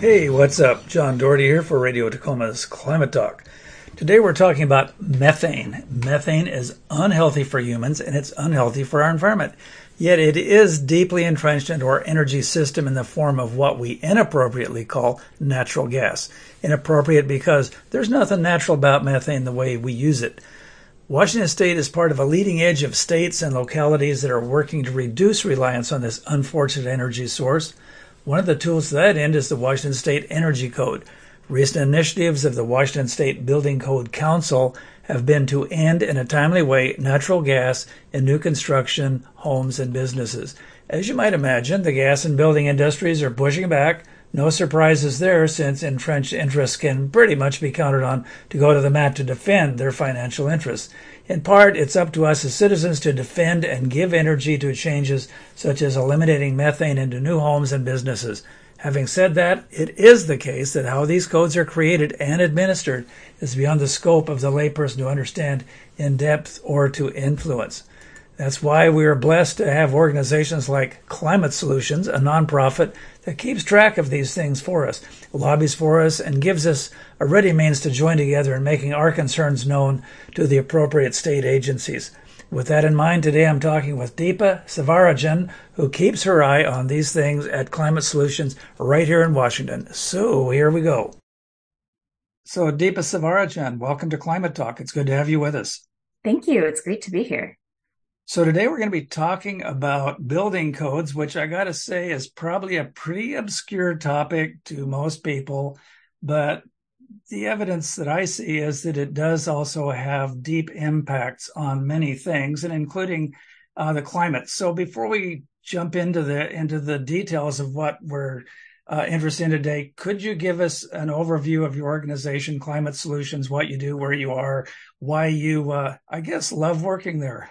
Hey, what's up? John Doherty here for Radio Tacoma's Climate Talk. Today we're talking about methane. Methane is unhealthy for humans and it's unhealthy for our environment. Yet it is deeply entrenched into our energy system in the form of what we inappropriately call natural gas. Inappropriate because there's nothing natural about methane the way we use it. Washington State is part of a leading edge of states and localities that are working to reduce reliance on this unfortunate energy source. One of the tools to that end is the Washington State Energy Code. Recent initiatives of the Washington State Building Code Council have been to end in a timely way natural gas in new construction, homes, and businesses. As you might imagine, the gas and building industries are pushing back. No surprises there, since entrenched interests can pretty much be counted on to go to the mat to defend their financial interests. In part, it's up to us as citizens to defend and give energy to changes such as eliminating methane into new homes and businesses. Having said that, it is the case that how these codes are created and administered is beyond the scope of the layperson to understand in depth or to influence. That's why we are blessed to have organizations like Climate Solutions, a nonprofit that keeps track of these things for us, lobbies for us, and gives us a ready means to join together in making our concerns known to the appropriate state agencies. With that in mind, today I'm talking with Deepa Sivarajan, who keeps her eye on these things at Climate Solutions right here in Washington. So here we go. So Deepa Sivarajan, welcome to Climate Talk. It's good to have you with us. Thank you. It's great to be here. So today we're going to be talking about building codes, which I got to say is probably a pretty obscure topic to most people, but the evidence that I see is that it does also have deep impacts on many things, and including the climate. So before we jump into the details of what we're interested in today, could you give us an overview of your organization, Climate Solutions, what you do, where you are, why you, I guess, love working there?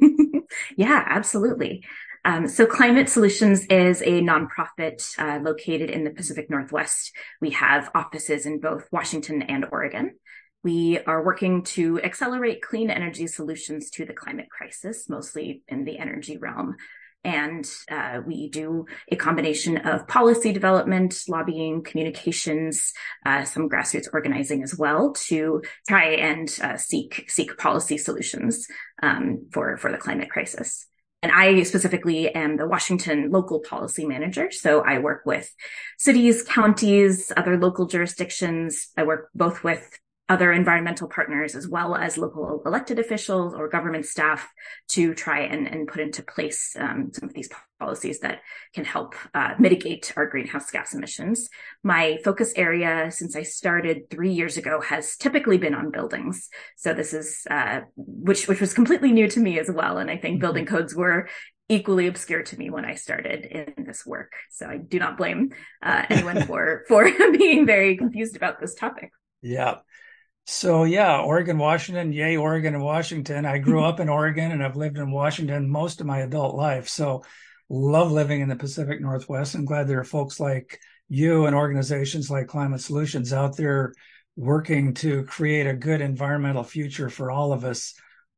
Yeah, absolutely. So Climate Solutions is a nonprofit located in the Pacific Northwest. We have offices in both Washington and Oregon. We are working to accelerate clean energy solutions to the climate crisis, mostly in the energy realm. And we do a combination of policy development, lobbying, communications, some grassroots organizing as well to try and seek policy solutions for the climate crisis. And I specifically am the Washington local policy manager. So I work with cities, counties, other local jurisdictions. I work both with other environmental partners as well as local elected officials or government staff to try and put into place some of these policies that can help mitigate our greenhouse gas emissions. My focus area since I started 3 years ago has typically been on buildings. So this is which was completely new to me as well. And I think building codes were equally obscure to me when I started in this work. So I do not blame anyone for being very confused about this topic. Yeah. So yeah, Oregon, Washington, yay, Oregon and Washington. I grew up in Oregon and I've lived in Washington most of my adult life. So love living in the Pacific Northwest. I'm glad there are folks like you and organizations like Climate Solutions out there working to create a good environmental future for all of us.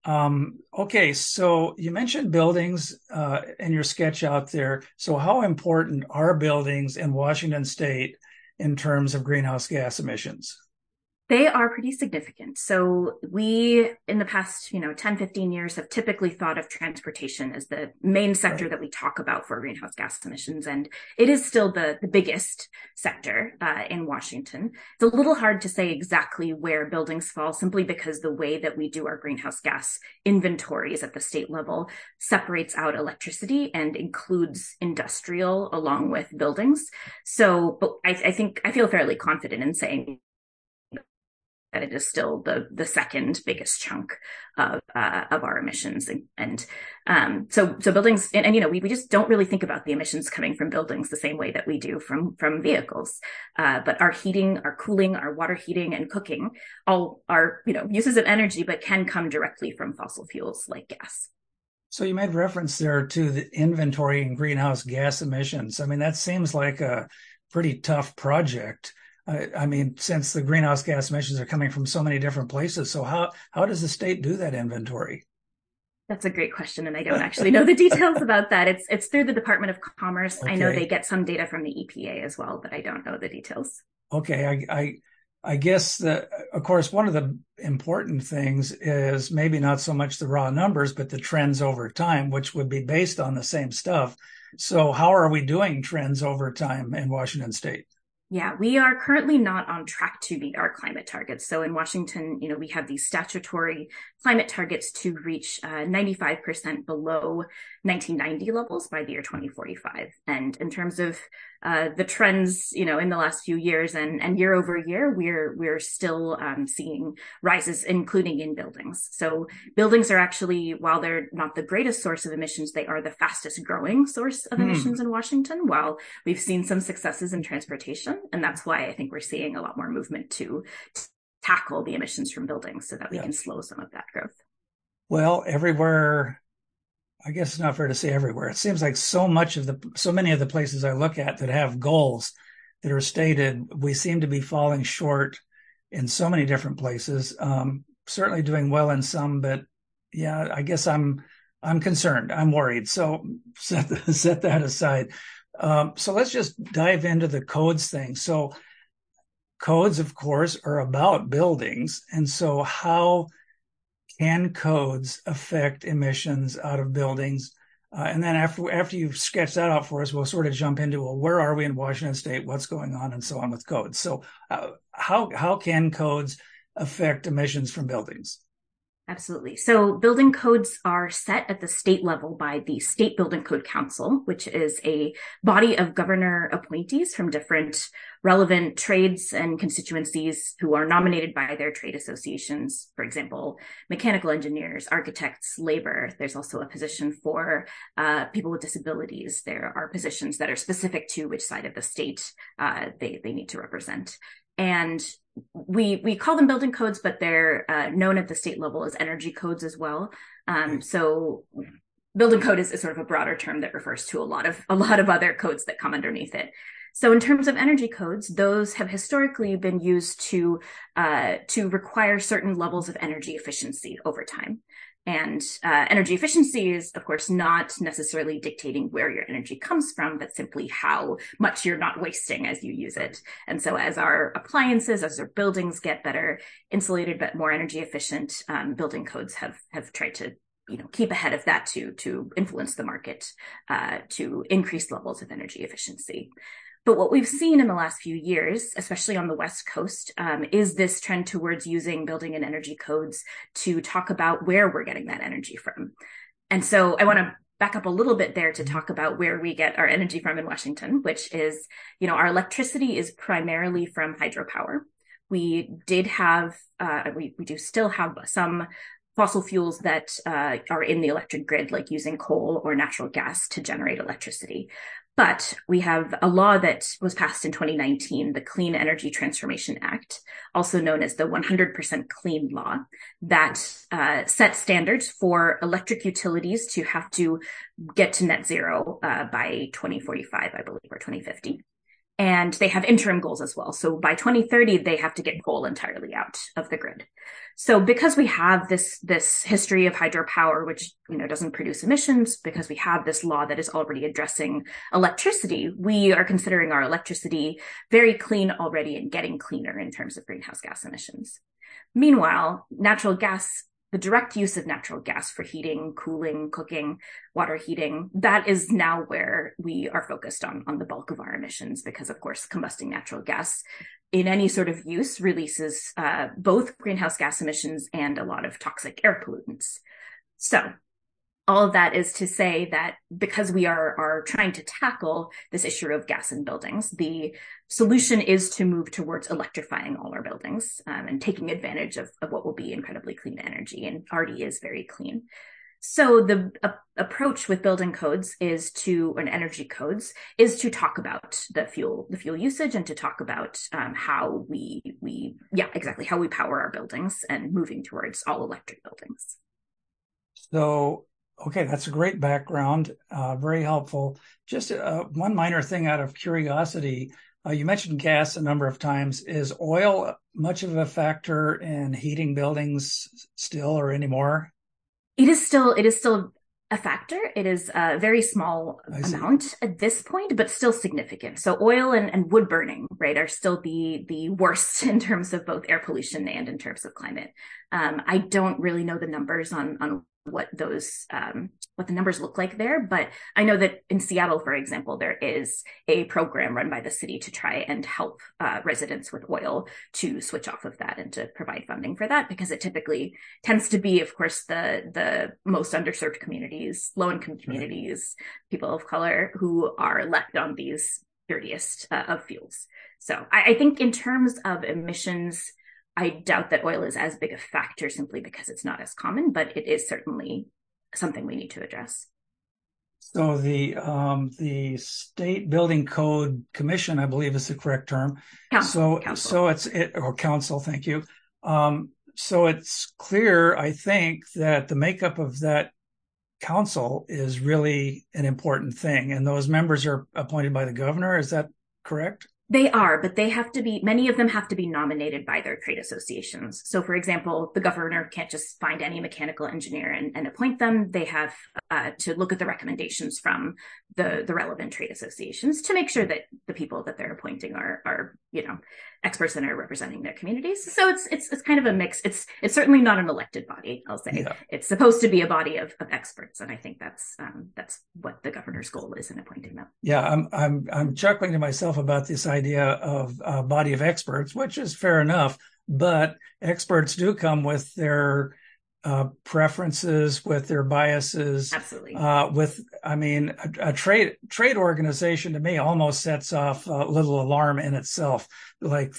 Okay, so you mentioned buildings in your sketch out there. So how important are buildings in Washington State in terms of greenhouse gas emissions? They are pretty significant. So we, in the past, 10, 15 years, have typically thought of transportation as the main sector that we talk about for greenhouse gas emissions. And it is still the biggest sector in Washington. It's a little hard to say exactly where buildings fall simply because the way that we do our greenhouse gas inventories at the state level separates out electricity and includes industrial along with buildings. So but I think I feel fairly confident in saying that it is still the second biggest chunk of our emissions. So buildings, and we just don't really think about the emissions coming from buildings the same way that we do from vehicles. But our heating, our cooling, our water heating and cooking all are, uses of energy, but can come directly from fossil fuels like gas. So you made reference there to the inventory and greenhouse gas emissions. I mean, that seems like a pretty tough project. I mean, since the greenhouse gas emissions are coming from so many different places, so how does the state do that inventory? That's a great question, and I don't actually know the details about that. It's through the Department of Commerce. I know they Okay. get some data from the EPA as well, but I don't know the details. Okay. I guess that, of course, one of the important things is maybe not so much the raw numbers, but the trends over time, which would be based on the same stuff. So how are we doing trends over time in Washington State? Yeah, we are currently not on track to meet our climate targets. So in Washington, we have these statutory climate targets to reach 95% below 1990 levels by the year 2045. And in terms of the trends, in the last few years and year over year, we're still seeing rises, including in buildings. So buildings are actually, while they're not the greatest source of emissions, they are the fastest growing source of emissions in Washington, while we've seen some successes in transportation. And that's why I think we're seeing a lot more movement to tackle the emissions from buildings so that we Yeah. can slow some of that growth. Well, everywhere, I guess it's not fair to say everywhere. It seems like so many of the places I look at that have goals that are stated, we seem to be falling short in so many different places. Certainly doing well in some, but yeah, I guess I'm concerned. I'm worried. So set that aside. So let's just dive into the codes thing. So codes, of course, are about buildings. And so how can codes affect emissions out of buildings? And then after you've sketched that out for us, we'll sort of jump into, well, where are we in Washington State? What's going on, and so on with codes. So how can codes affect emissions from buildings? Absolutely. So building codes are set at the state level by the State Building Code Council, which is a body of governor appointees from different relevant trades and constituencies who are nominated by their trade associations. For example, mechanical engineers, architects, labor. There's also a position for people with disabilities. There are positions that are specific to which side of the state they need to represent. And we call them building codes, but they're known at the state level as energy codes as well. So building code is sort of a broader term that refers to a lot of other codes that come underneath it. So in terms of energy codes, those have historically been used to require certain levels of energy efficiency over time. And energy efficiency is, of course, not necessarily dictating where your energy comes from, but simply how much you're not wasting as you use it. And so as our appliances, as our buildings get better insulated, but more energy efficient, building codes have tried to keep ahead of that to influence the market to increase levels of energy efficiency. But what we've seen in the last few years, especially on the West Coast, is this trend towards using building and energy codes to talk about where we're getting that energy from. And so I want to back up a little bit there to talk about where we get our energy from in Washington, which is, our electricity is primarily from hydropower. We did have, we do still have some fossil fuels that are in the electric grid, like using coal or natural gas to generate electricity. But we have a law that was passed in 2019, the Clean Energy Transformation Act, also known as the 100% Clean Law, that sets standards for electric utilities to have to get to net zero by 2045, I believe, or 2050. And they have interim goals as well. So by 2030, they have to get coal entirely out of the grid. So because we have this history of hydropower, which doesn't produce emissions, because we have this law that is already addressing electricity, we are considering our electricity very clean already and getting cleaner in terms of greenhouse gas emissions. Meanwhile, natural gas, the direct use of natural gas for heating, cooling, cooking, water heating, that is now where we are focused on the bulk of our emissions, because of course, combusting natural gas in any sort of use releases both greenhouse gas emissions and a lot of toxic air pollutants. So all of that is to say that because we are trying to tackle this issue of gas in buildings, the solution is to move towards electrifying all our buildings and taking advantage of what will be incredibly clean energy, and already is very clean. So the approach with building codes and energy codes is to talk about the fuel usage and to talk about how how we power our buildings and moving towards all electric buildings. So, okay, that's a great background, very helpful. Just one minor thing out of curiosity. You mentioned gas a number of times. Is oil much of a factor in heating buildings still or anymore? it is still a factor. It is a very small amount at this point, but still significant. So oil and wood burning, right, are still the worst in terms of both air pollution and in terms of climate. I don't really know the numbers on what the numbers look like there, but I know that in Seattle, for example, there is a program run by the city to try and help residents with oil to switch off of that and to provide funding for that, because it typically tends to be, of course, the most underserved communities, low-income communities, people of color who are left on these dirtiest of fuels. So I think in terms of emissions, I doubt that oil is as big a factor simply because it's not as common, but it is certainly something we need to address. So the State Building Code Commission, I believe is the correct term. Council. Or council, thank you. So it's clear, I think, that the makeup of that council is really an important thing, and those members are appointed by the governor. Is that correct? They are, but many of them have to be nominated by their trade associations. So, for example, the governor can't just find any mechanical engineer and appoint them. They have to look at the recommendations from the relevant trade associations to make sure that the people that they're appointing are experts and are representing their communities. So it's kind of a mix. It's certainly not an elected body, I'll say. Yeah. It's supposed to be a body of experts, and I think that's what the governor's goal is in appointing them. Yeah, I'm chuckling to myself about this idea of a body of experts, which is fair enough, but experts do come with their preferences, with their biases. Absolutely. A trade organization to me almost sets off a little alarm in itself. Like,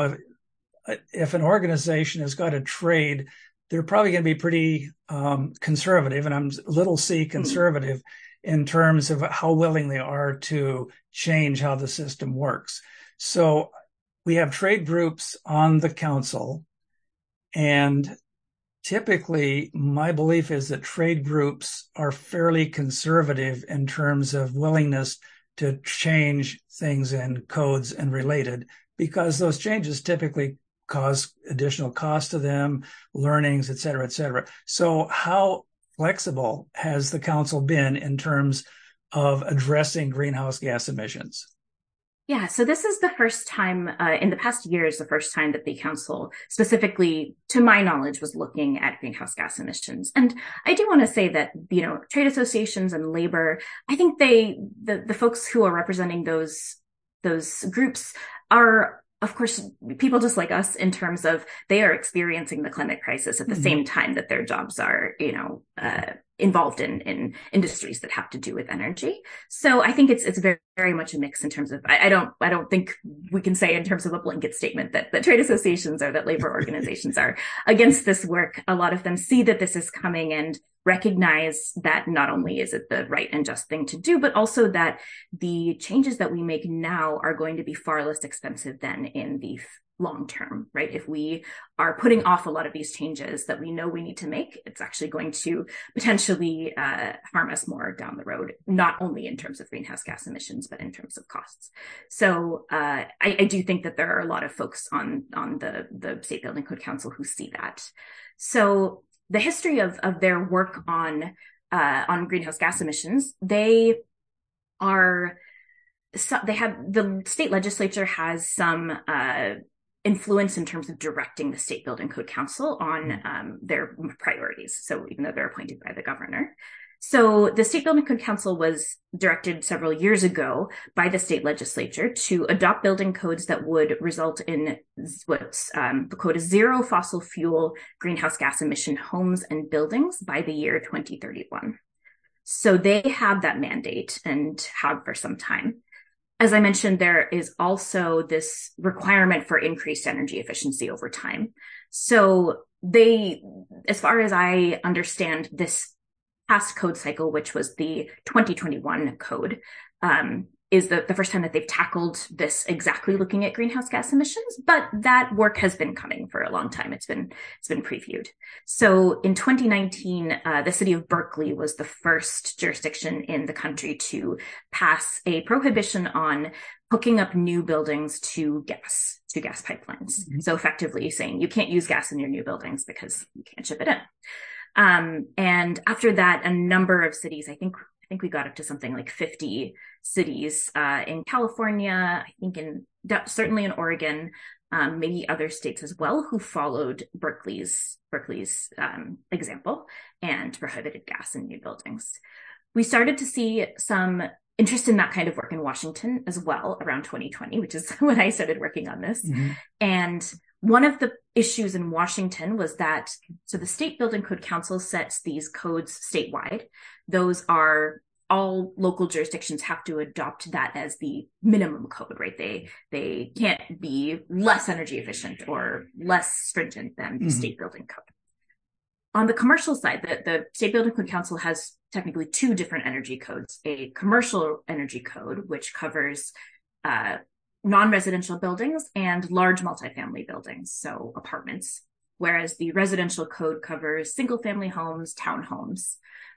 if an organization has got a trade, they're probably going to be pretty conservative, and I'm little c conservative in terms of how willing they are to change how the system works. So we have trade groups on the council, and typically, my belief is that trade groups are fairly conservative in terms of willingness to change things in codes and related, because those changes typically cause additional cost to them, learnings, et cetera, et cetera. So how flexible has the council been in terms of addressing greenhouse gas emissions? Yeah, so this is the first time in the past year is the first time that the council, specifically to my knowledge, was looking at greenhouse gas emissions. And I do want to say that, trade associations and labor, I think the folks who are representing those groups are, of course, people just like us in terms of they are experiencing the climate crisis at the same time that their jobs are, involved in industries that have to do with energy. So I think it's very, very much a mix in terms of, I don't think we can say in terms of a blanket statement that trade associations or that labor organizations are against this work. A lot of them see that this is coming and recognize that not only is it the right and just thing to do, but also that the changes that we make now are going to be far less expensive than in the long term, right? If we are putting off a lot of these changes that we know we need to make, it's actually going to potentially harm us more down the road, not only in terms of greenhouse gas emissions, but in terms of costs. So I do think that there are a lot of folks on the State Building Code Council who see that. So the history of their work on greenhouse gas emissions, the state legislature has some influence in terms of directing the State Building Code Council on their priorities. So even though they're appointed by the governor. So the State Building Code Council was directed several years ago by the state legislature to adopt building codes that would result in what's the code is zero fossil fuel greenhouse gas emission homes and buildings by the year 2031. So they have that mandate and have for some time. As I mentioned, there is also this requirement for increased energy efficiency over time. So they, as far as I understand, this past code cycle, which was the 2021 code, is the first time that they've tackled this exactly looking at greenhouse gas emissions, but that work has been coming for a long time. It's been previewed. So in 2019, the city of Berkeley was the first jurisdiction in the country to pass a prohibition on hooking up new buildings to gas pipelines. So effectively saying you can't use gas in your new buildings because you can't ship it in. And after that, a number of cities, I think we got up to something like 50 cities in California, I think certainly in Oregon, maybe other states as well, who followed Berkeley's example and prohibited gas in new buildings. We started to see some interest in that kind of work in Washington as well around 2020, which is when I started working on this. Mm-hmm. And one of the issues in Washington was that, so the State Building Code Council sets these codes statewide. Those are all local jurisdictions have to adopt that as the minimum code, right? They can't be less energy efficient or less stringent than the state building code. On the commercial side, the State Building Code Council has technically two different energy codes: a commercial energy code, which covers non-residential buildings and large multifamily buildings, so apartments, whereas the residential code covers single-family homes, townhomes.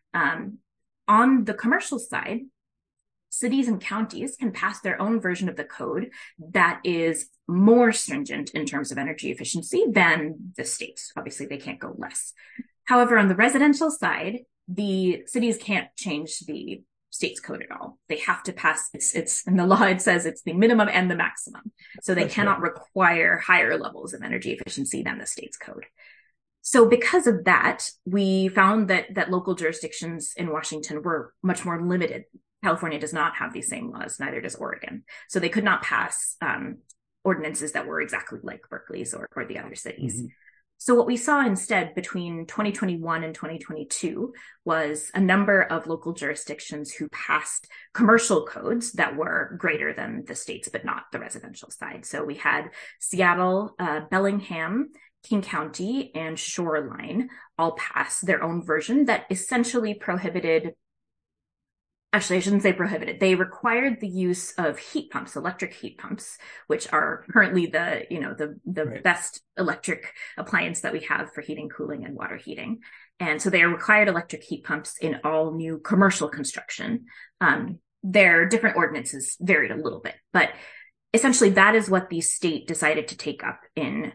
On the commercial side, cities and counties can pass their own version of the code that is more stringent in terms of energy efficiency than the states. Obviously, they can't go less. However, on the residential side, the cities can't change the state's code at all. They have to pass, it's in the law, it says it's the minimum and the maximum. So they cannot require higher levels of energy efficiency than the state's code. So because of that, we found that local jurisdictions in Washington were much more limited. California does not have these same laws, neither does Oregon. So they could not pass ordinances that were exactly like Berkeley's or the other cities. Mm-hmm. So what we saw instead between 2021 and 2022 was a number of local jurisdictions who passed commercial codes that were greater than the states, but not the residential side. So we had Seattle, Bellingham, King County, and Shoreline all pass their own version that essentially prohibited, actually, I shouldn't say prohibited. They required the use of heat pumps, electric heat pumps, which are currently the right. best electric appliance that we have for heating, cooling, and water heating. And so they are required electric heat pumps in all new commercial construction. Their different ordinances varied a little bit, but essentially that is what the state decided to take up in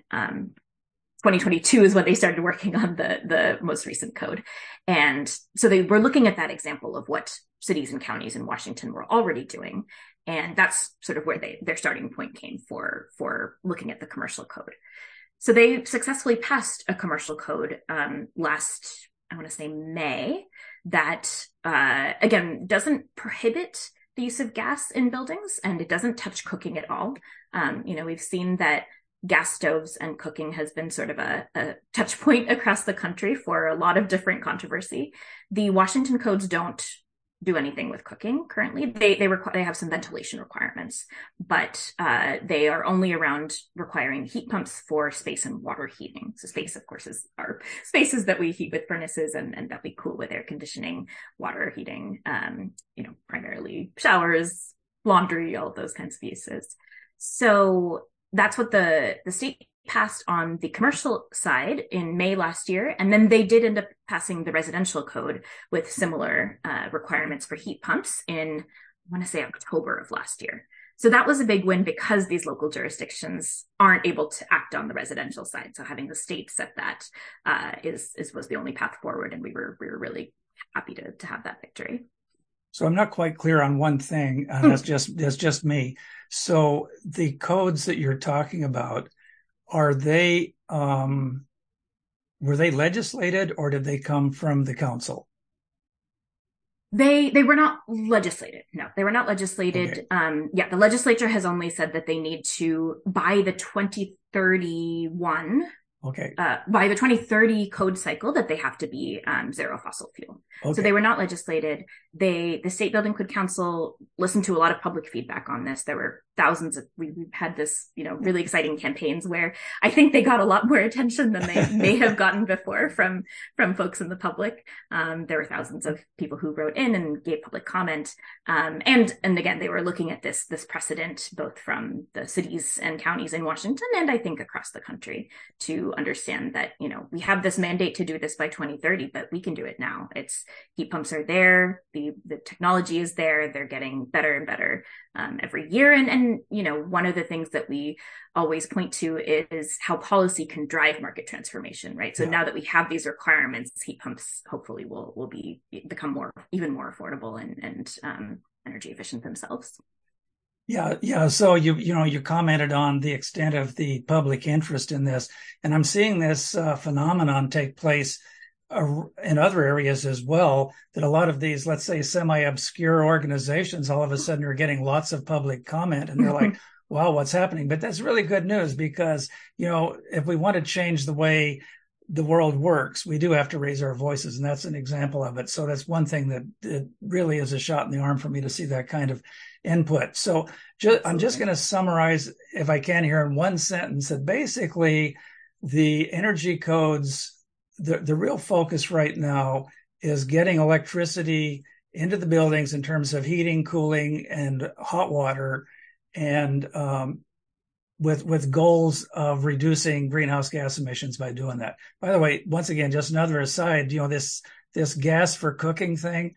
2022 is when they started working on the most recent code. And so they were looking at that example of what cities and counties in Washington were already doing. And that's sort of where their starting point came for looking at the commercial code. So they successfully passed a commercial code last, I want to say May, that again, doesn't prohibit the use of gas in buildings, and it doesn't touch cooking at all. We've seen that gas stoves and cooking has been sort of a touch point across the country for a lot of different controversy. The Washington codes don't do anything with cooking currently. They have some ventilation requirements, but they are only around requiring heat pumps for space and water heating. So space, of course, is our spaces that we heat with furnaces and that we cool with air conditioning, water heating, primarily showers, laundry, all those kinds of uses. So that's what the state passed on the commercial side in May last year. And then they did end up passing the residential code with similar requirements for heat pumps in, I want to say, October of last year. So that was a big win because these local jurisdictions aren't able to act on the residential side. So having the state set that was the only path forward. And we were really happy to have that victory. So I'm not quite clear on one thing. That's just me. So the codes that you're talking about, are they were they legislated or did they come from the council? They were not legislated. No, they were not legislated. Okay. The legislature has only said that they need to, by the 2031. Okay. By the 2030 code cycle, that they have to be zero fossil fuel. Okay. So they were not legislated. The State Building Code Council listened to a lot of public feedback on this. There were thousands of, we've had this, really exciting campaigns where I think they got a lot more attention than they may have gotten before from folks in the public. There were thousands of people who wrote in and gave public comment. And again, they were looking at this precedent, both from the cities and counties in Washington and I think across the country, to to understand that, we have this mandate to do this by 2030, but we can do it now. It's heat pumps are there. The technology is there. They're getting better and better every year. And, one of the things that we always point to is how policy can drive market transformation, right? So now that we have these requirements, heat pumps hopefully will become even more affordable and energy efficient themselves. Yeah. So you commented on the extent of the public interest in this, and I'm seeing this phenomenon take place in other areas as well. That a lot of these, let's say, semi-obscure organizations, all of a sudden are getting lots of public comment, and they're like, "Wow, what's happening?" But that's really good news because if we want to change the way the world works, we do have to raise our voices, and that's an example of it. So that's one thing that it really is a shot in the arm for me to see that kind of input. So I'm just going to summarize, if I can, here in one sentence, that basically the energy codes, the real focus right now is getting electricity into the buildings in terms of heating, cooling, and hot water, and with goals of reducing greenhouse gas emissions by doing that. By the way, once again, just another aside, this gas for cooking thing,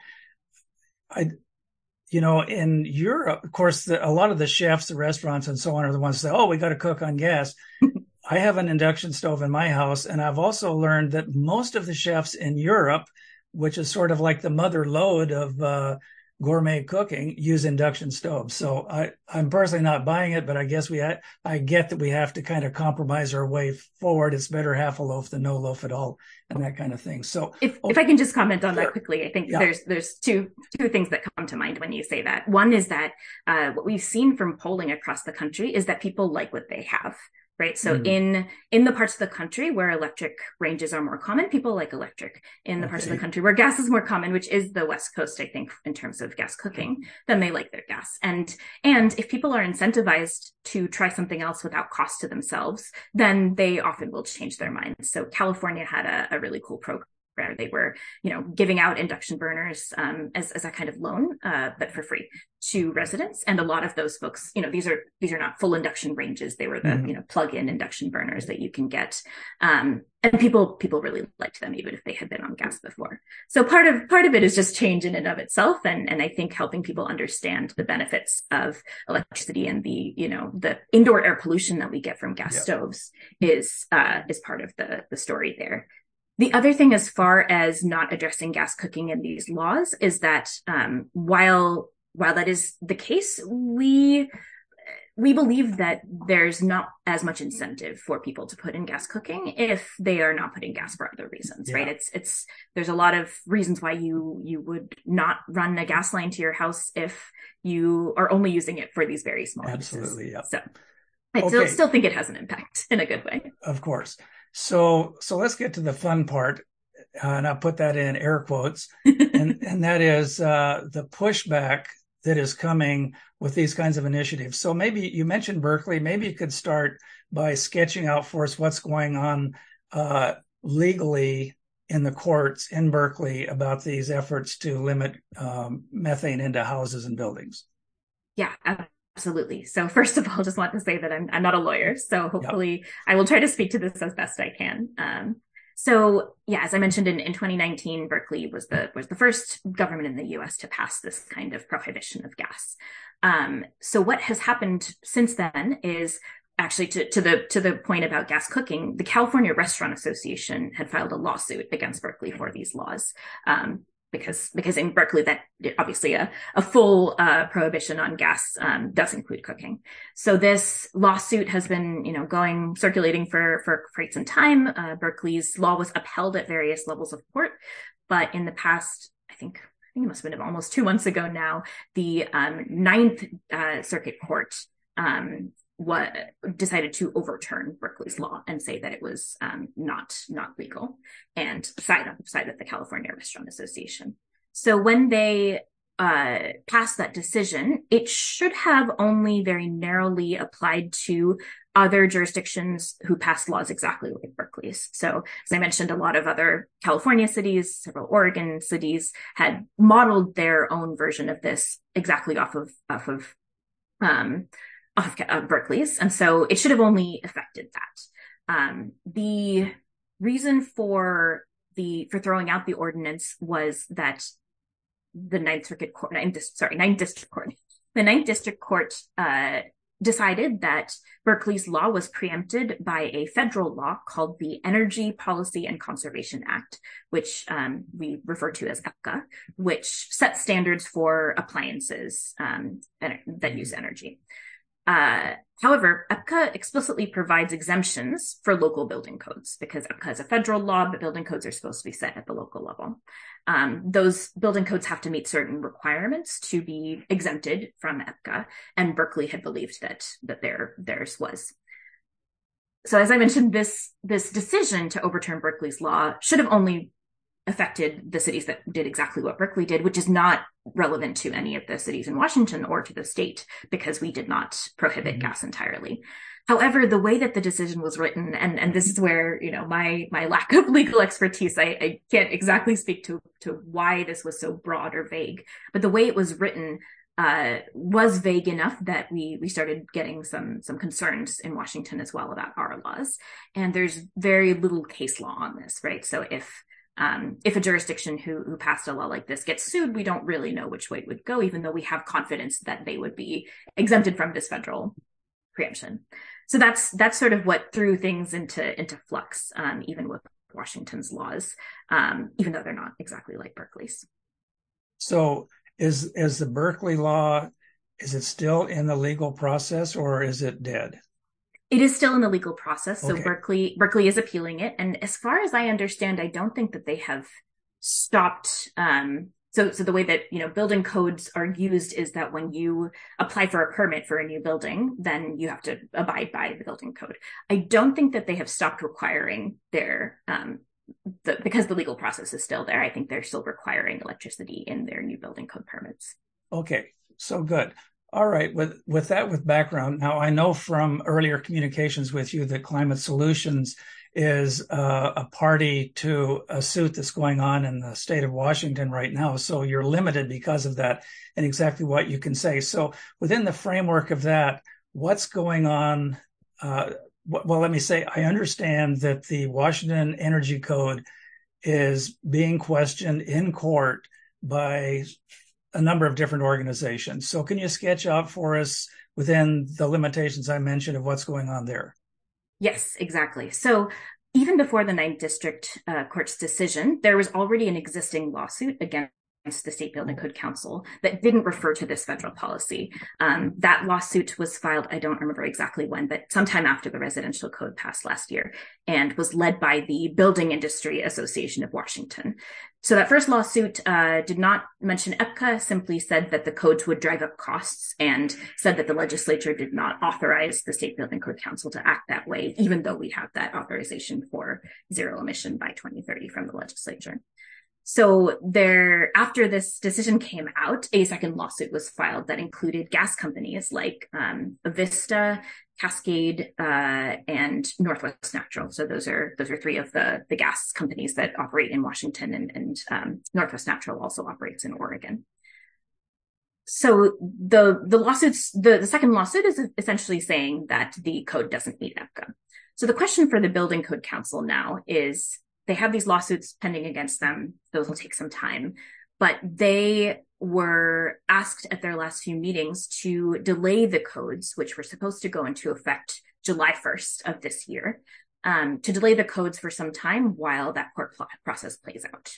in Europe, of course, a lot of the chefs, the restaurants and so on are the ones that say, "Oh, we got to cook on gas." I have an induction stove in my house, and I've also learned that most of the chefs in Europe, which is sort of like the mother lode of gourmet cooking, use induction stoves. So I'm personally not buying it, but I guess I get that we have to kind of compromise our way forward. It's better half a loaf than no loaf at all, and that kind of thing. So if I can just comment on that quickly, I think there's two things that come to mind when you say that. One is that what we've seen from polling across the country is that people like what they have. Right. So in the parts of the country where electric ranges are more common, people like electric. In the parts of the country where gas is more common, which is the West Coast, I think, in terms of gas cooking, then they like their gas. And if people are incentivized to try something else without cost to themselves, then they often will change their minds. So California had a really cool program. They were, giving out induction burners as a kind of loan, but for free to residents. And a lot of those folks, these are not full induction ranges. They were the plug-in induction burners that you can get, and people really liked them, even if they had been on gas before. So part of it is just change in and of itself, and I think helping people understand the benefits of electricity and the indoor air pollution that we get from gas stoves is part of the story there. The other thing, as far as not addressing gas cooking in these laws, is that while that is the case, we believe that there's not as much incentive for people to put in gas cooking if they are not putting gas for other reasons, right? There's a lot of reasons why you would not run a gas line to your house if you are only using it for these very small Absolutely, uses. So I still think it has an impact in a good way. Of course. So let's get to the fun part, and I'll put that in air quotes, and that is the pushback that is coming with these kinds of initiatives. So maybe you mentioned Berkeley. Maybe you could start by sketching out for us what's going on legally in the courts in Berkeley about these efforts to limit methane into houses and buildings. Yeah. Absolutely. So first of all, just want to say that I'm not a lawyer, so hopefully I will try to speak to this as best I can. So yeah, as I mentioned in 2019, Berkeley was the first government in the U.S. to pass this kind of prohibition of gas. So what has happened since then is actually to the point about gas cooking, the California Restaurant Association had filed a lawsuit against Berkeley for these laws. Because in Berkeley, that obviously a full prohibition on gas does include cooking. So this lawsuit has been, circulating for quite some time. Berkeley's law was upheld at various levels of court, but in the past, I think it must have been almost 2 months ago now, the Ninth Circuit Court decided to overturn Berkeley's law and say that it was not legal, and side with the California Restaurant Association. So when they passed that decision, it should have only very narrowly applied to other jurisdictions who passed laws exactly like Berkeley's. So as I mentioned, a lot of other California cities, several Oregon cities had modeled their own version of this exactly off of Berkeley's. And so it should have only affected that. The reason for throwing out the ordinance was that the Ninth District Court decided that Berkeley's law was preempted by a federal law called the Energy Policy and Conservation Act, which we refer to as EPCA, which sets standards for appliances that use energy. However, EPCA explicitly provides exemptions for local building codes because EPCA is a federal law, but building codes are supposed to be set at the local level. Those building codes have to meet certain requirements to be exempted from EPCA, and Berkeley had believed that theirs was. So as I mentioned, this decision to overturn Berkeley's law should have only affected the cities that did exactly what Berkeley did, which is not relevant to any of the cities in Washington or to the state because we did not prohibit gas entirely. However, the way that the decision was written, and this is where, my lack of legal expertise, I can't exactly speak to why this was so broad or vague, but the way it was written was vague enough that we started getting some concerns in Washington as well about our laws. And there's very little case law on this, right? So if a jurisdiction who passed a law like this gets sued, we don't really know which way it would go, even though we have confidence that they would be exempted from this federal preemption. So that's sort of what threw things into flux, even with Washington's laws, even though they're not exactly like Berkeley's. So is the Berkeley law, is it still in the legal process or is it dead? It is still in the legal process. So Okay. Berkeley is appealing it. And as far as I understand, I don't think that they have stopped. So the way that, building codes are used is that when you apply for a permit for a new building, then you have to abide by the building code. I don't think that they have stopped requiring because the legal process is still there. I think they're still requiring electricity in their new building code permits. Okay. So good. All right. With background, now I know from earlier communications with you that Climate Solutions is a party to a suit that's going on in the state of Washington right now. So you're limited because of that and exactly what you can say. So within the framework of that, what's going on? Well, let me say, I understand that the Washington Energy Code is being questioned in court by a number of different organizations. So can you sketch out for us within the limitations I mentioned of what's going on there? Yes, exactly. So even before the Ninth District Court's decision, there was already an existing lawsuit against the State Building Code Council that didn't refer to this federal policy. That lawsuit was filed, I don't remember exactly when, but sometime after the residential code passed last year, and was led by the Building Industry Association of Washington. So that first lawsuit did not mention EPCA, simply said that the codes would drive up costs and said that the legislature did not authorize the State Building Code Council to act that way, even though we have that authorization for zero emission by 2030 from the legislature. So after this decision came out, a second lawsuit was filed that included gas companies like Avista, Cascade, and Northwest Natural. So those are three of the gas companies that operate in Washington, and Northwest Natural also operates in Oregon. So the second lawsuit is essentially saying that the code doesn't meet EPCA. So the question for the Building Code Council now is, they have these lawsuits pending against them. Those will take some time, but they were asked at their last few meetings to delay the codes, which were supposed to go into effect July 1st of this year, to delay the codes for some time while that court process plays out.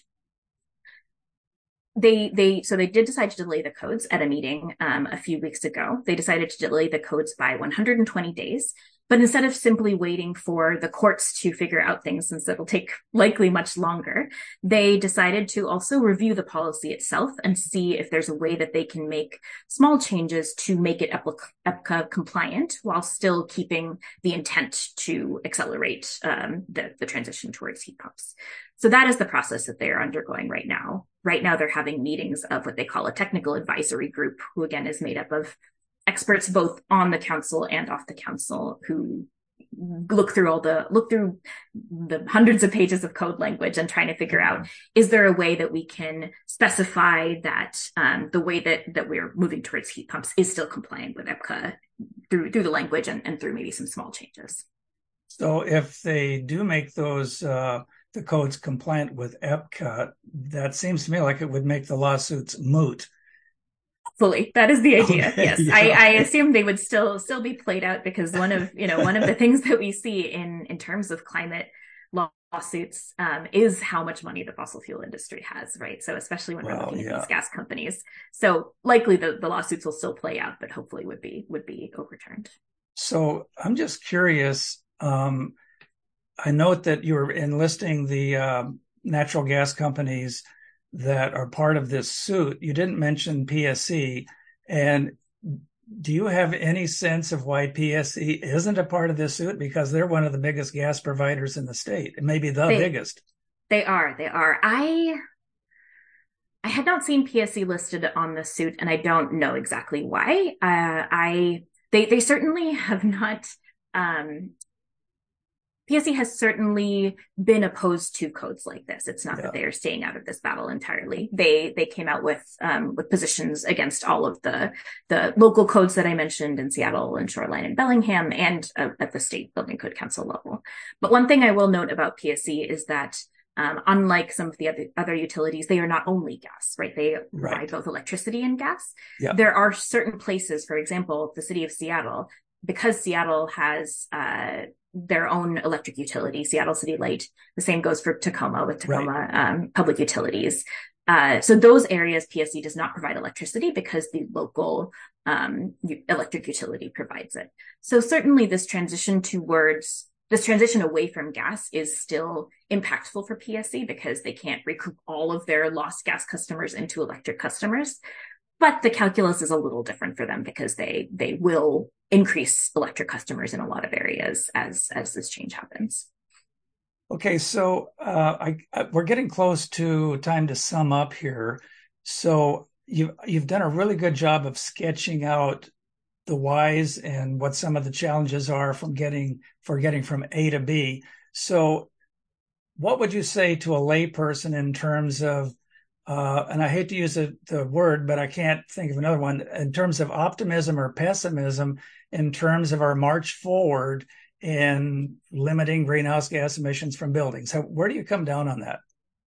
They did decide to delay the codes at a meeting a few weeks ago. They decided to delay the codes by 120 days. But instead of simply waiting for the courts to figure out things, since it'll take likely much longer, they decided to also review the policy itself and see if there's a way that they can make small changes to make it EPCA compliant while still keeping the intent to accelerate the transition towards heat pumps. So that is the process that they are undergoing right now. Right now, they're having meetings of what they call a technical advisory group, who again is made up of experts both on the council and off the council, who look through the hundreds of pages of code language and trying to figure out, is there a way that we can specify that the way that we're moving towards heat pumps is still compliant with EPCA through the language and through maybe some small changes. So if they do make those the codes compliant with EPCOT, that seems to me like it would make the lawsuits moot. Fully. That is the idea. Okay, Yes. yeah, I okay. assume they would still be played out because one of the things that we see in terms of climate lawsuits is how much money the fossil fuel industry has, right? So especially when we're Well, looking at these yeah. gas companies. So likely the lawsuits will still play out, but hopefully would be overturned. So I'm just curious. I note that you're enlisting the natural gas companies that are part of this suit. You didn't mention PSC. And do you have any sense of why PSC isn't a part of this suit? Because they're one of the biggest gas providers in the state, and maybe the They biggest. they are. I had not seen PSC listed on the suit, and I don't know exactly why. I they certainly have not. Um, PSC has certainly been opposed to codes like this. It's not that Yeah, they are staying out of this battle entirely. They came out with positions against all of the local codes that I mentioned in Seattle and Shoreline and Bellingham, and at the state building code council level. But one thing I will note about PSC is that unlike some of the other utilities, they are not only gas, right? They provide right. both electricity and gas. Yeah, There are certain places, for example, the city of Seattle, because Seattle has their own electric utility, Seattle City Light. The same goes for Tacoma with right. Tacoma Public Utilities. So those areas, PSC does not provide electricity because the local electric utility provides it. So certainly this transition away from gas is still impactful for PSC because they can't recoup all of their lost gas customers into electric customers. But the calculus is a little different for them because they will increase electric customers in a lot of areas as this change happens. Okay, so we're getting close to time to sum up here. So you've done a really good job of sketching out the whys and what some of the challenges are getting from A to B. So what would you say to a layperson in terms of and I hate to use the word, but I can't think of another one in terms of optimism or pessimism in terms of our march forward in limiting greenhouse gas emissions from buildings. So where do you come down on that?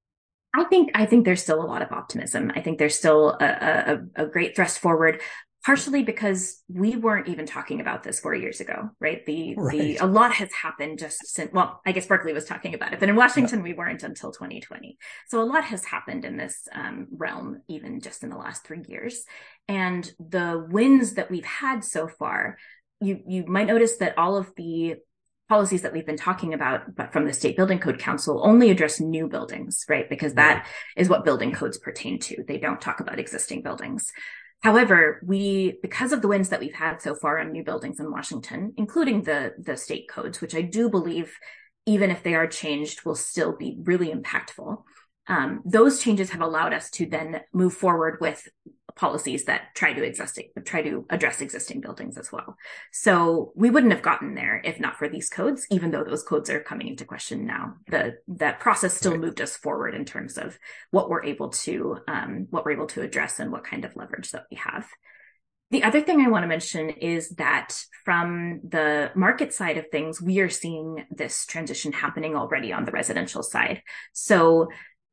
I think there's still a lot of optimism. I think there's still a great thrust forward, partially because we weren't even talking about this 4 years ago, right? The Right. a lot has happened just since. Well, I guess Berkeley was talking about it, but in Yeah. Washington we weren't until 2020. So a lot has happened in this realm, even just in the last 3 years. And the wins that we've had so far, you might notice that all of the policies that we've been talking about, but from the State Building Code Council, only address new buildings, right? Because Right. that is what building codes pertain to. They don't talk about existing buildings. However, because of the wins that we've had so far on new buildings in Washington, including the state codes, which I do believe, even if they are changed, will still be really impactful. Those changes have allowed us to then move forward with policies that try to address existing buildings as well. So we wouldn't have gotten there if not for these codes, even though those codes are coming into question now. That process still Right. moved us forward in terms of what we're able to address and what kind of leverage that we have. The other thing I want to mention is that from the market side of things, we are seeing this transition happening already on the residential side. So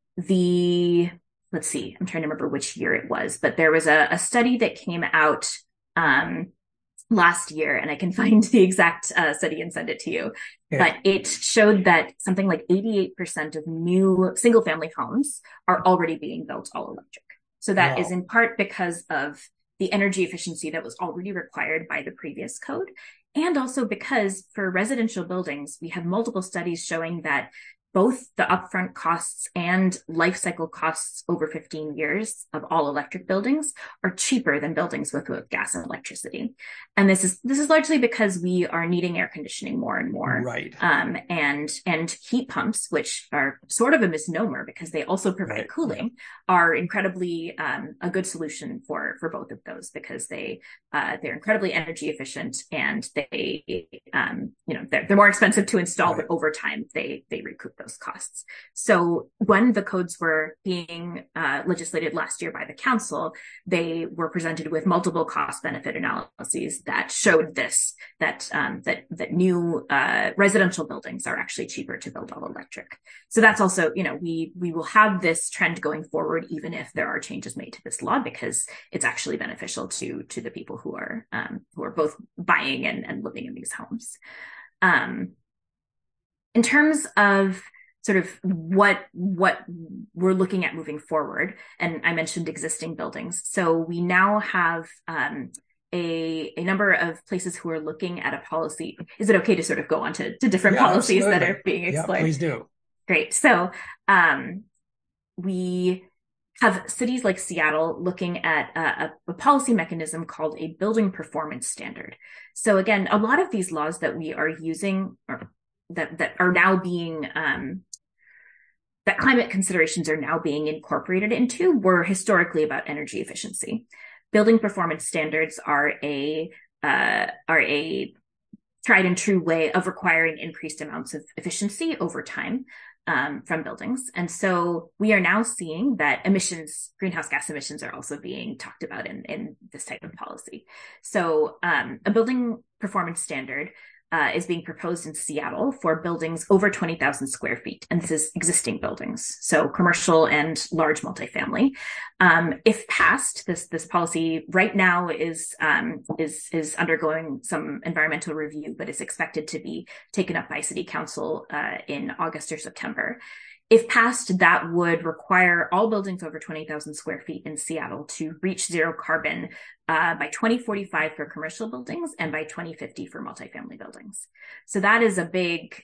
the let's see, I'm trying to remember which year it was, but there was a study that came out um, last year, and I can find the exact study and send it to you. Okay. But it showed that something like 88% of new single family homes are already being built all electric. So that is Wow. in part because of the energy efficiency that was already required by the previous code. And also because for residential buildings, we have multiple studies showing that both the upfront costs and life cycle costs over 15 years of all electric buildings are cheaper than buildings with gas and electricity. And this is largely because we are needing air conditioning more and more, Right. and heat pumps, which are sort of a misnomer because they also provide Right. Yeah. cooling, are incredibly a good solution for both of those because they're incredibly energy efficient and they're more expensive to install, but Right. over time they recoup those costs. So when the codes were being legislated last year by the council, they were presented with multiple cost benefit analyses that showed this, that new residential buildings are actually cheaper to build all electric. So that's also, we will have this trend going forward, even if there are changes made to this law, because it's actually beneficial to the people who are both buying and living in these homes. In terms of sort of what we're looking at moving forward, and I mentioned existing buildings. So we now have a number of places who are looking at a policy. Is it okay to sort of go on to different policies absolutely. that are being explored? Yeah, please do. Great. So we have cities like Seattle looking at a policy mechanism called a building performance standard. So again, a lot of these laws that we are using, or that are now being that climate considerations are now being incorporated into, were historically about energy efficiency. Building performance standards are a tried and true way of requiring increased amounts of efficiency over time from buildings. And so we are now seeing that greenhouse gas emissions are also being talked about in this type of policy. So a building performance standard is being proposed in Seattle for buildings over 20,000 square feet. And this is existing buildings, so commercial and large multifamily. If passed, this policy right now is undergoing some environmental review, but is expected to be taken up by City Council in August or September. If passed, that would require all buildings over 20,000 square feet in Seattle to reach zero carbon by 2045 for commercial buildings and by 2050 for multifamily buildings. So that is a big,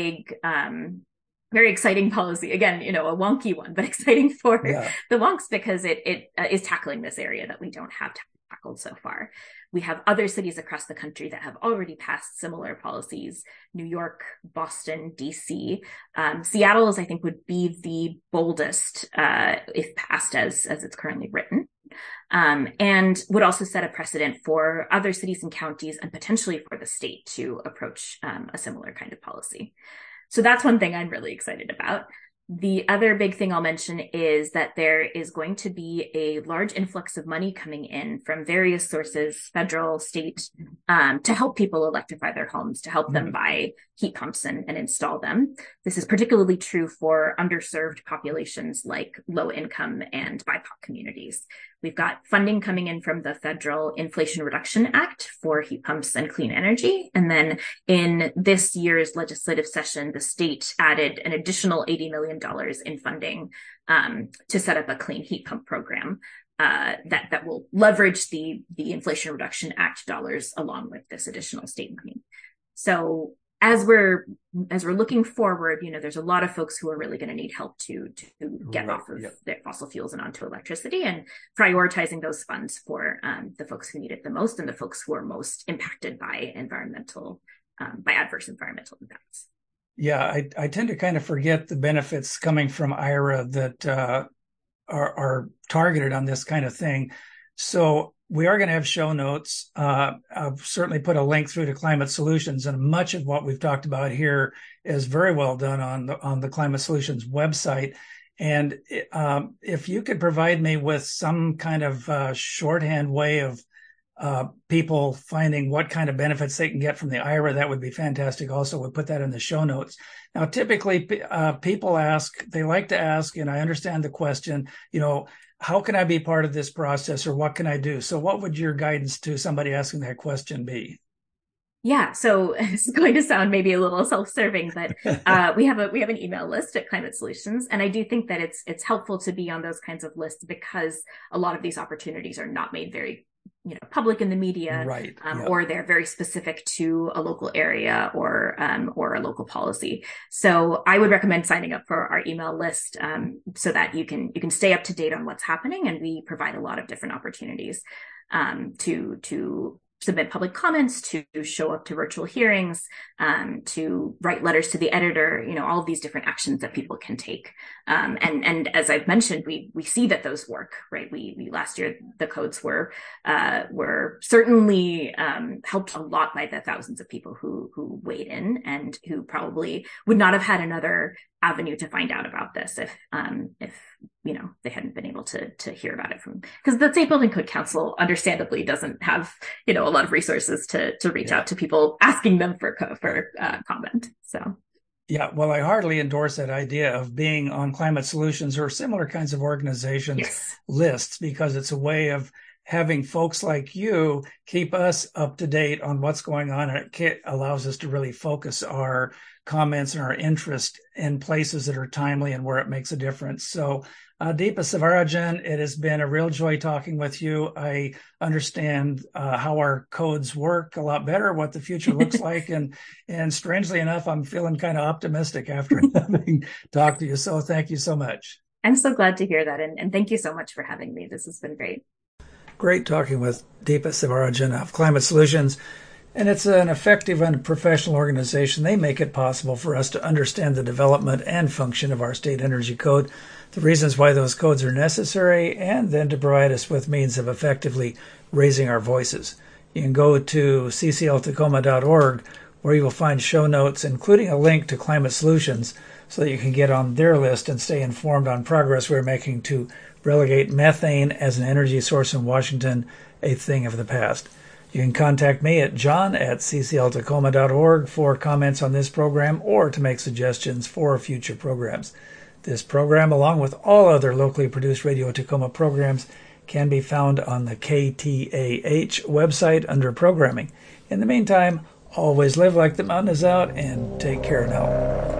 very exciting policy. Again, a wonky one, but exciting for the wonks, because it is tackling this area that we don't have tackled so far. We have other cities across the country that have already passed similar policies: New York, Boston, DC. Seattle I think, would be the boldest if passed as it's currently written, and would also set a precedent for other cities and counties, and potentially for the state to approach a similar kind of policy. So that's one thing I'm really excited about. The other big thing I'll mention is that there is going to be a large influx of money coming in from various sources, federal, state, to help people electrify their homes, to help them buy heat pumps and install them. This is particularly true for underserved populations like low income and BIPOC communities. We've got funding coming in from the Federal Inflation Reduction Act for heat pumps and clean energy. And then in this year's legislative session, the state added an additional $80 million in funding to set up a clean heat pump program that will leverage the Inflation Reduction Act dollars along with this additional state money. So as we're looking forward, there's a lot of folks who are really going to need help to get off of their fossil fuels and onto electricity, and prioritizing those funds for the folks who need it the most and the folks who are most impacted by adverse environmental impacts. Yeah, I tend to kind of forget the benefits coming from IRA that are targeted on this kind of thing. So we are going to have show notes. I've certainly put a link through to Climate Solutions, and much of what we've talked about here is very well done on the Climate Solutions website. And if you could provide me with some kind of shorthand way of people finding what kind of benefits they can get from the IRA, that would be fantastic. Also, we'll put that in the show notes. Now, typically, people they like to ask, and I understand the question, how can I be part of this process, or what can I do? So what would your guidance to somebody asking that question be? Yeah, so it's going to sound maybe a little self-serving, but we have an email list at Climate Solutions, and I do think that it's helpful to be on those kinds of lists, because a lot of these opportunities are not made very public in the media, right? Or they're very specific to a local area or a local policy. So I would recommend signing up for our email list so that you can stay up to date on what's happening, and we provide a lot of different opportunities to submit public comments, to show up to virtual hearings, to write letters to the editor, all of these different actions that people can take. And as I've mentioned, we see that those work, right? We last year, the codes were certainly helped a lot by the thousands of people who weighed in and who probably would not have had another avenue to find out about this if they hadn't been able to hear about it because the State Building Code Council understandably doesn't have a lot of resources to reach out to people asking them for comment. So yeah, well, I heartily endorse that idea of being on Climate Solutions or similar kinds of organizations lists, because it's a way of having folks like you keep us up to date on what's going on, and it allows us to really focus our comments and our interest in places that are timely and where it makes a difference. So Deepa Sivarajan, it has been a real joy talking with you. I understand how our codes work a lot better, what the future looks like. And strangely enough, I'm feeling kind of optimistic after having talked to you. So thank you so much. I'm so glad to hear that. And thank you so much for having me. This has been great. Great talking with Deepa Sivarajan of Climate Solutions. And it's an effective and professional organization. They make it possible for us to understand the development and function of our state energy code, the reasons why those codes are necessary, and then to provide us with means of effectively raising our voices. You can go to ccltacoma.org, where you will find show notes, including a link to Climate Solutions, so that you can get on their list and stay informed on progress we're making to relegate methane as an energy source in Washington a thing of the past. You can contact me at john@ccltacoma.org for comments on this program or to make suggestions for future programs. This program, along with all other locally produced Radio Tacoma programs, can be found on the KTAH website under programming. In the meantime, always live like the mountain is out and take care now.